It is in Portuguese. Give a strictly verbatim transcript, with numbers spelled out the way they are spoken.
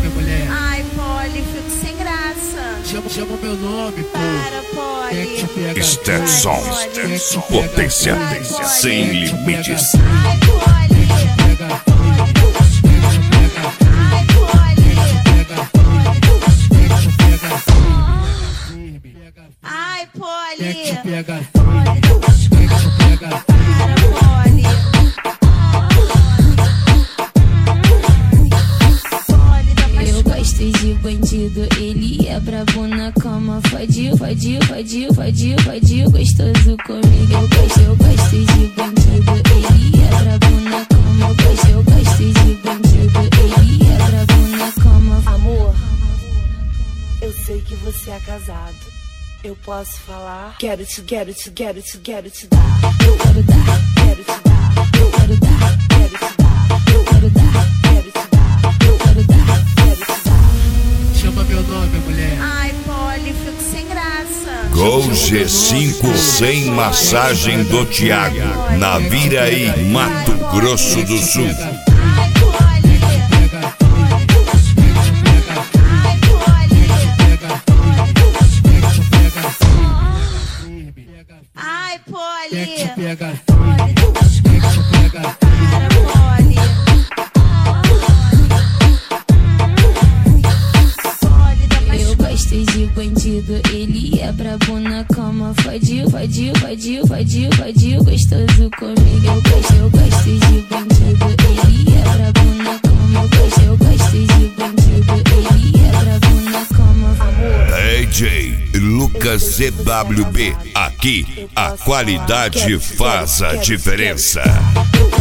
nome, mulher. Ai, Poli, fico sem graça. Chama, chama meu nome, pô. Para, Poli. Stetson, potência sem limites. Ai, Poli. Ai, Poli. Pega, Para, Poli. Eu gosto de bandido, ele é brabo na cama. Fode, fode, fode, fode, fode, gostoso comigo. Eu gosto, eu gosto de bandido, ele é brabo na cama. Eu gosto, eu gosto de bandido, ele é brabo na cama. Amor, eu sei que você é casado. Eu posso falar? Quero te, quero te, quero te, quero te dar. Eu quero dar, Quero te dar. eu quero dar, Quero te dar. eu quero dar, Quero te dar. eu quero dar. Quero te dar. chama meu nome, mulher. Ai, Poli, fico sem graça. Gol G cinco sem massagem do Thiago, na Viraí, Mato Grosso do Sul. Ai, Poli. Ai, Poli. Pega, Para, Poli. Eu gosto de bandido, ele é brabo na cama. Fode, fode, fode, fode, fode, gostoso comigo. Eu gosto, eu gosto de bandido, ele é brabo na cama. Eu gosto, eu gosto de bandido, ele é brabo na cama. D J Lucas C W B, aqui a qualidade faz a diferença. Eu